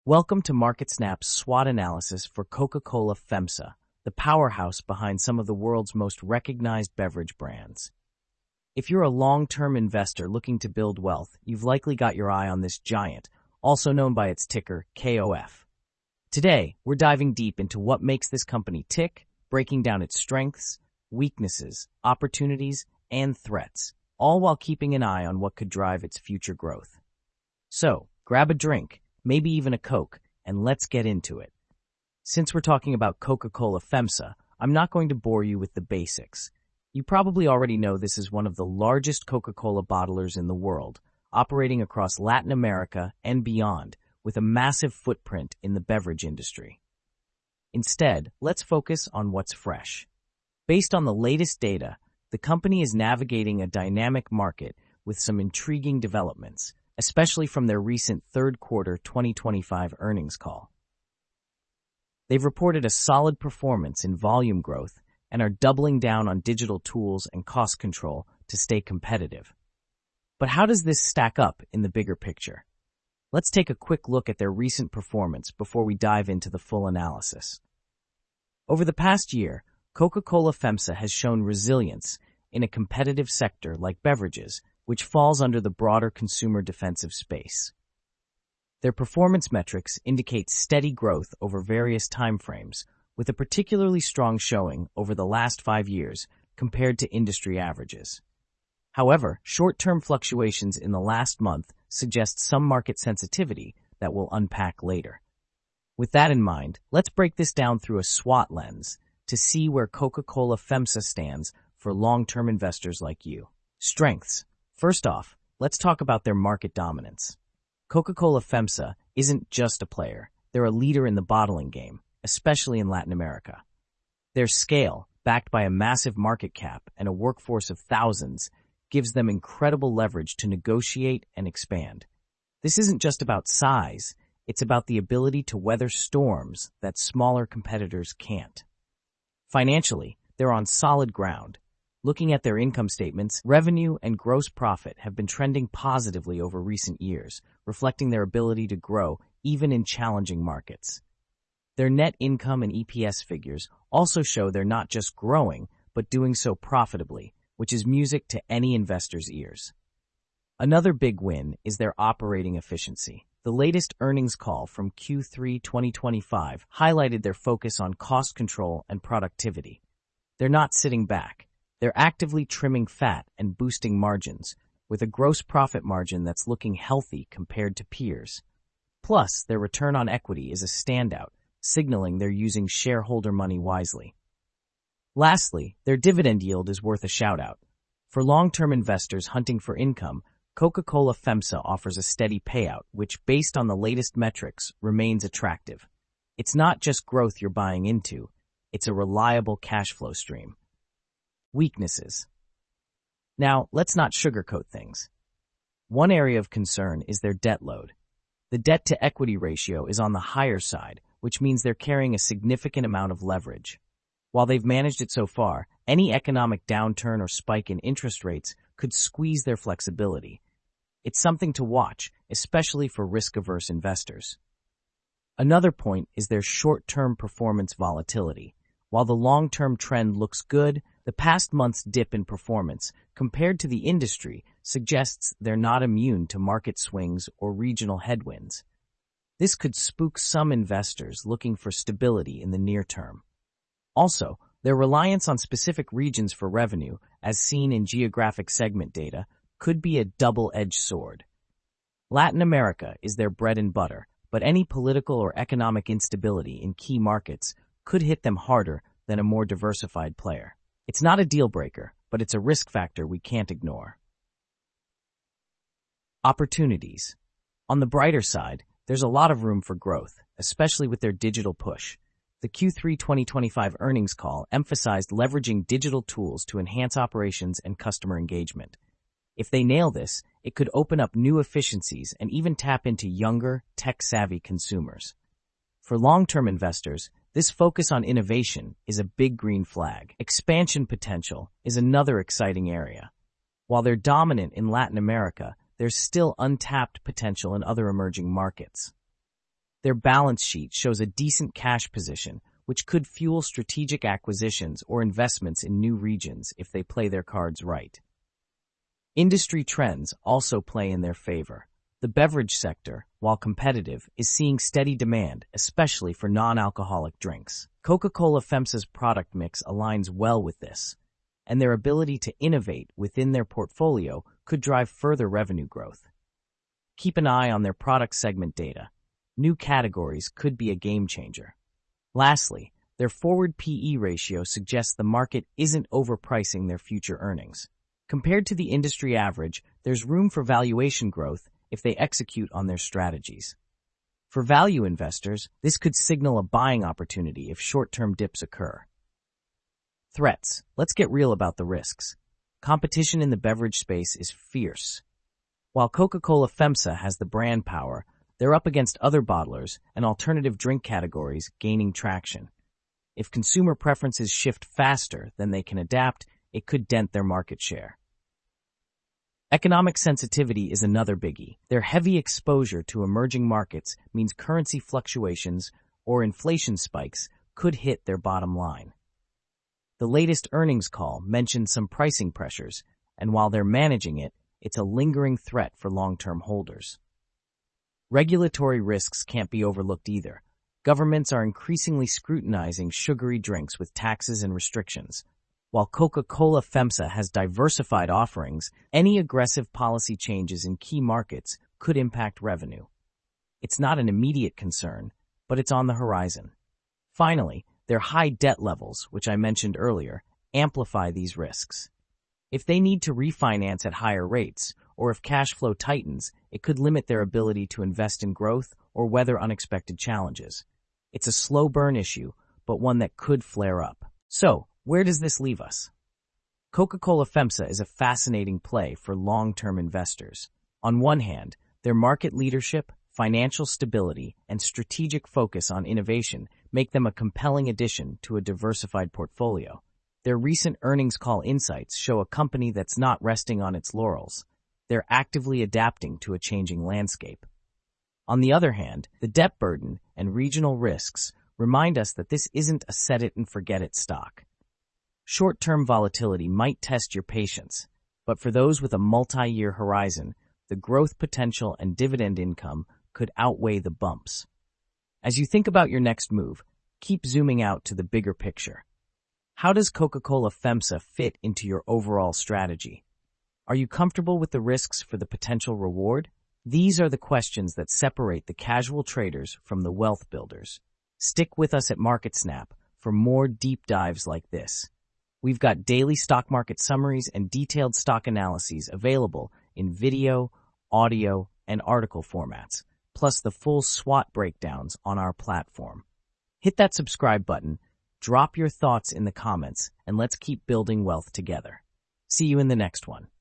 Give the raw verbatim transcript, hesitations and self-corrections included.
Welcome to MarketSnap's SWOT analysis for Coca-Cola FEMSA, the powerhouse behind some of the world's most recognized beverage brands. If you're a long-term investor looking to build wealth, you've likely got your eye on this giant, also known by its ticker K O F. Today, we're diving deep into what makes this company tick, breaking down its strengths, weaknesses, opportunities, and threats, all while keeping an eye on what could drive its future growth. So, grab a drink, maybe even a Coke, and let's get into it. Since we're talking about Coca-Cola FEMSA, I'm not going to bore you with the basics. You probably already know this is one of the largest Coca-Cola bottlers in the world, operating across Latin America and beyond, with a massive footprint in the beverage industry. Instead, let's focus on what's fresh. Based on the latest data, the company is navigating a dynamic market with some intriguing developments, especially from their recent third quarter twenty twenty-five earnings call. They've reported a solid performance in volume growth and are doubling down on digital tools and cost control to stay competitive. But how does this stack up in the bigger picture? Let's take a quick look at their recent performance before we dive into the full analysis. Over the past year, Coca-Cola FEMSA has shown resilience in a competitive sector like beverages, which falls under the broader consumer defensive space. Their performance metrics indicate steady growth over various timeframes, with a particularly strong showing over the last five years compared to industry averages. However, short-term fluctuations in the last month suggest some market sensitivity that we'll unpack later. With that in mind, let's break this down through a SWOT lens to see where Coca-Cola FEMSA stands for long-term investors like you. Strengths. First off, let's talk about their market dominance. Coca-Cola FEMSA isn't just a player, they're a leader in the bottling game, especially in Latin America. Their scale, backed by a massive market cap and a workforce of thousands, gives them incredible leverage to negotiate and expand. This isn't just about size, it's about the ability to weather storms that smaller competitors can't. Financially, they're on solid ground. Looking at their income statements, revenue and gross profit have been trending positively over recent years, reflecting their ability to grow even in challenging markets. Their net income and E P S figures also show they're not just growing, but doing so profitably, which is music to any investor's ears. Another big win is their operating efficiency. The latest earnings call from Q three twenty twenty-five highlighted their focus on cost control and productivity. They're not sitting back. They're actively trimming fat and boosting margins, with a gross profit margin that's looking healthy compared to peers. Plus, their return on equity is a standout, signaling they're using shareholder money wisely. Lastly, their dividend yield is worth a shout-out. For long-term investors hunting for income, Coca-Cola FEMSA offers a steady payout, which, based on the latest metrics, remains attractive. It's not just growth you're buying into, it's a reliable cash flow stream. Weaknesses. Now, let's not sugarcoat things. One area of concern is their debt load. The debt-to-equity ratio is on the higher side, which means they're carrying a significant amount of leverage. While they've managed it so far, any economic downturn or spike in interest rates could squeeze their flexibility. It's something to watch, especially for risk-averse investors. Another point is their short-term performance volatility. While the long-term trend looks good, the past month's dip in performance, compared to the industry, suggests they're not immune to market swings or regional headwinds. This could spook some investors looking for stability in the near term. Also, their reliance on specific regions for revenue, as seen in geographic segment data, could be a double-edged sword. Latin America is their bread and butter, but any political or economic instability in key markets could hit them harder than a more diversified player. It's not a deal breaker, but it's a risk factor we can't ignore. Opportunities. On the brighter side, there's a lot of room for growth, especially with their digital push. The Q three twenty twenty-five earnings call emphasized leveraging digital tools to enhance operations and customer engagement. If they nail this, it could open up new efficiencies and even tap into younger, tech-savvy consumers. For long-term investors, this focus on innovation is a big green flag. Expansion potential is another exciting area. While they're dominant in Latin America, there's still untapped potential in other emerging markets. Their balance sheet shows a decent cash position, which could fuel strategic acquisitions or investments in new regions if they play their cards right. Industry trends also play in their favor. The beverage sector, while competitive, is seeing steady demand, especially for non-alcoholic drinks. Coca-Cola FEMSA's product mix aligns well with this, and their ability to innovate within their portfolio could drive further revenue growth. Keep an eye on their product segment data. New categories could be a game changer. Lastly, their forward P E ratio suggests the market isn't overpricing their future earnings. Compared to the industry average, there's room for valuation growth if they execute on their strategies. For value investors, this could signal a buying opportunity if short-term dips occur. Threats. Let's get real about the risks. Competition in the beverage space is fierce. While Coca-Cola FEMSA has the brand power, they're up against other bottlers and alternative drink categories gaining traction. If consumer preferences shift faster than they can adapt, it could dent their market share. Economic sensitivity is another biggie. Their heavy exposure to emerging markets means currency fluctuations or inflation spikes could hit their bottom line. The latest earnings call mentioned some pricing pressures, and while they're managing it, it's a lingering threat for long-term holders. Regulatory risks can't be overlooked either. Governments are increasingly scrutinizing sugary drinks with taxes and restrictions. While Coca-Cola FEMSA has diversified offerings, any aggressive policy changes in key markets could impact revenue. It's not an immediate concern, but it's on the horizon. Finally, their high debt levels, which I mentioned earlier, amplify these risks. If they need to refinance at higher rates, or if cash flow tightens, it could limit their ability to invest in growth or weather unexpected challenges. It's a slow burn issue, but one that could flare up. So, where does this leave us? Coca-Cola FEMSA is a fascinating play for long-term investors. On one hand, their market leadership, financial stability, and strategic focus on innovation make them a compelling addition to a diversified portfolio. Their recent earnings call insights show a company that's not resting on its laurels. They're actively adapting to a changing landscape. On the other hand, the debt burden and regional risks remind us that this isn't a set-it-and-forget-it stock. Short-term volatility might test your patience, but for those with a multi-year horizon, the growth potential and dividend income could outweigh the bumps. As you think about your next move, keep zooming out to the bigger picture. How does Coca-Cola FEMSA fit into your overall strategy? Are you comfortable with the risks for the potential reward? These are the questions that separate the casual traders from the wealth builders. Stick with us at MarketSnap for more deep dives like this. We've got daily stock market summaries and detailed stock analyses available in video, audio, and article formats, plus the full SWOT breakdowns on our platform. Hit that subscribe button, drop your thoughts in the comments, and let's keep building wealth together. See you in the next one.